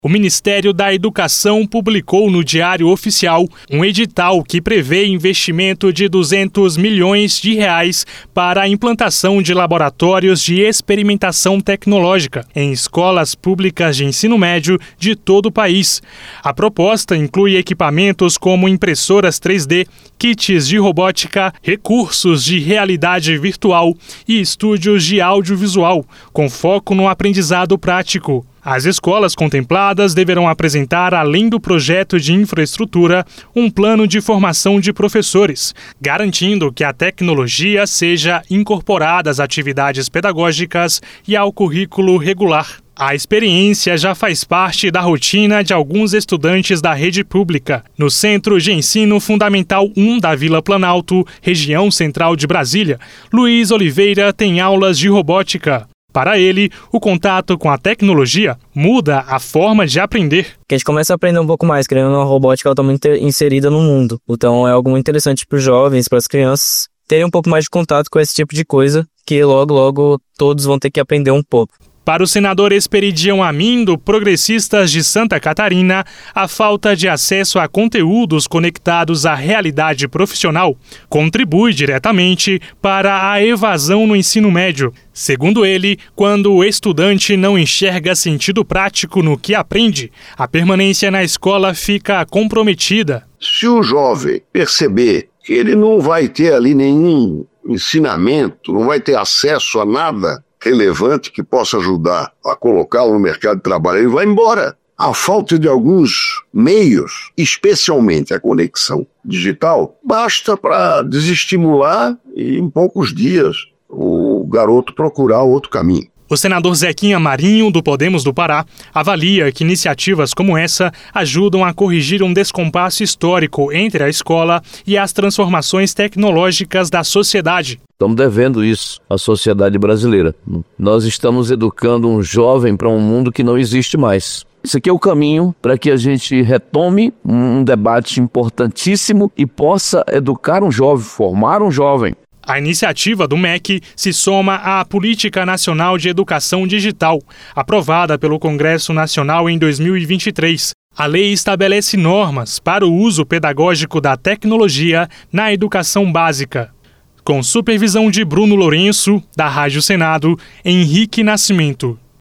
O Ministério da Educação publicou no Diário Oficial um edital que prevê investimento de R$200 milhões para a implantação de laboratórios de experimentação tecnológica em escolas públicas de ensino médio de todo o país. A proposta inclui equipamentos como impressoras 3D, kits de robótica, recursos de realidade virtual e estúdios de audiovisual, com foco no aprendizado prático. As escolas contempladas deverão apresentar, além do projeto de infraestrutura, um plano de formação de professores, garantindo que a tecnologia seja incorporada às atividades pedagógicas e ao currículo regular. A experiência já faz parte da rotina de alguns estudantes da rede pública. No Centro de Ensino Fundamental 1 da Vila Planalto, região central de Brasília, Luiz Oliveira tem aulas de robótica. Para ele, o contato com a tecnologia muda a forma de aprender. Que a gente começa a aprender um pouco mais, querendo uma robótica totalmente inserida no mundo. Então é algo muito interessante para os jovens, para as crianças, terem um pouco mais de contato com esse tipo de coisa, que logo todos vão ter que aprender um pouco. Para o senador Esperidião Amin, do Progressistas de Santa Catarina, a falta de acesso a conteúdos conectados à realidade profissional contribui diretamente para a evasão no ensino médio. Segundo ele, quando o estudante não enxerga sentido prático no que aprende, a permanência na escola fica comprometida. Se o jovem perceber que ele não vai ter ali nenhum ensinamento, não vai ter acesso a nada relevante que possa ajudar a colocá-lo no mercado de trabalho, ele vai embora. A falta de alguns meios, especialmente a conexão digital, basta para desestimular e em poucos dias o garoto procurar outro caminho. O senador Zequinha Marinho, do Podemos do Pará, avalia que iniciativas como essa ajudam a corrigir um descompasso histórico entre a escola e as transformações tecnológicas da sociedade. Estamos devendo isso à sociedade brasileira. Nós estamos educando um jovem para um mundo que não existe mais. Isso aqui é o caminho para que a gente retome um debate importantíssimo e possa educar um jovem, formar um jovem. A iniciativa do MEC se soma à Política Nacional de Educação Digital, aprovada pelo Congresso Nacional em 2023. A lei estabelece normas para o uso pedagógico da tecnologia na educação básica. Com supervisão de Bruno Lourenço, da Rádio Senado, Henrique Nascimento.